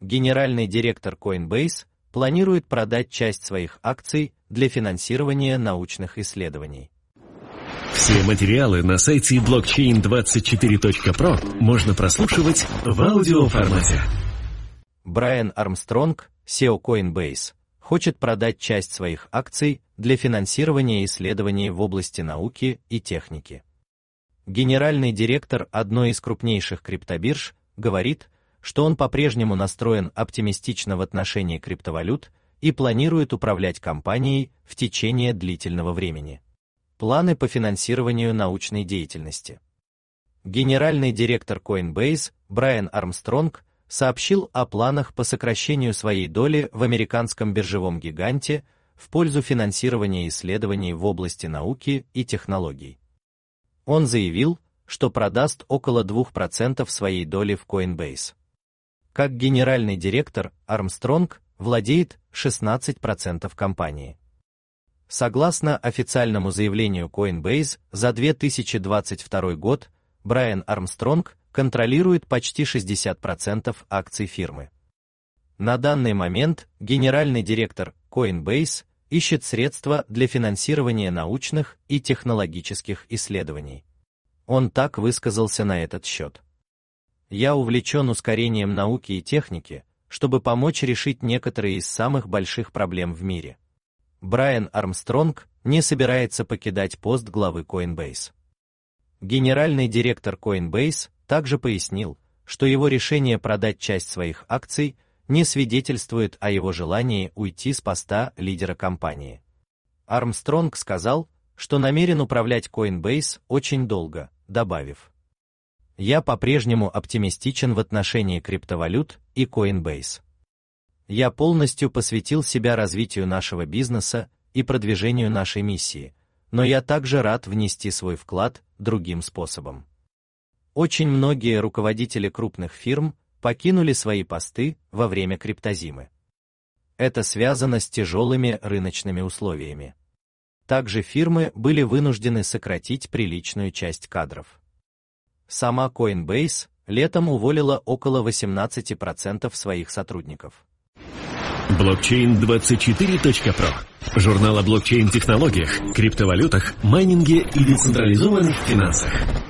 Генеральный директор Coinbase планирует продать часть своих акций для финансирования научных исследований. Все материалы на сайте blockchain24.pro можно прослушивать в аудиоформате. Брайан Армстронг, CEO Coinbase, хочет продать часть своих акций для финансирования исследований в области науки и техники. Генеральный директор одной из крупнейших криптобирж говорит, что он по-прежнему настроен оптимистично в отношении криптовалют и планирует управлять компанией в течение длительного времени. Планы по финансированию научной деятельности. Генеральный директор Coinbase Брайан Армстронг сообщил о планах по сокращению своей доли в американском биржевом гиганте в пользу финансирования исследований в области науки и технологий. Он заявил, что продаст около 2% своей доли в Coinbase. Как генеральный директор, Армстронг владеет 16% компании. Согласно официальному заявлению Coinbase, за 2022 год Брайан Армстронг контролирует почти 60% акций фирмы. На данный момент генеральный директор Coinbase ищет средства для финансирования научных и технологических исследований. Он так высказался на этот счет. «Я увлечен ускорением науки и техники, чтобы помочь решить некоторые из самых больших проблем в мире». Брайан Армстронг не собирается покидать пост главы Coinbase. Генеральный директор Coinbase также пояснил, что его решение продать часть своих акций не свидетельствует о его желании уйти с поста лидера компании. Армстронг сказал, что намерен управлять Coinbase очень долго, добавив: «Я по-прежнему оптимистичен в отношении криптовалют и Coinbase. Я полностью посвятил себя развитию нашего бизнеса и продвижению нашей миссии, но я также рад внести свой вклад другим способом». Очень многие руководители крупных фирм покинули свои посты во время криптозимы. Это связано с тяжелыми рыночными условиями. Также фирмы были вынуждены сократить приличную часть кадров. Сама Coinbase летом уволила около 18% своих сотрудников. Blockchain24.pro. Журнал о блокчейн-технологиях, криптовалютах, майнинге и децентрализованных финансах.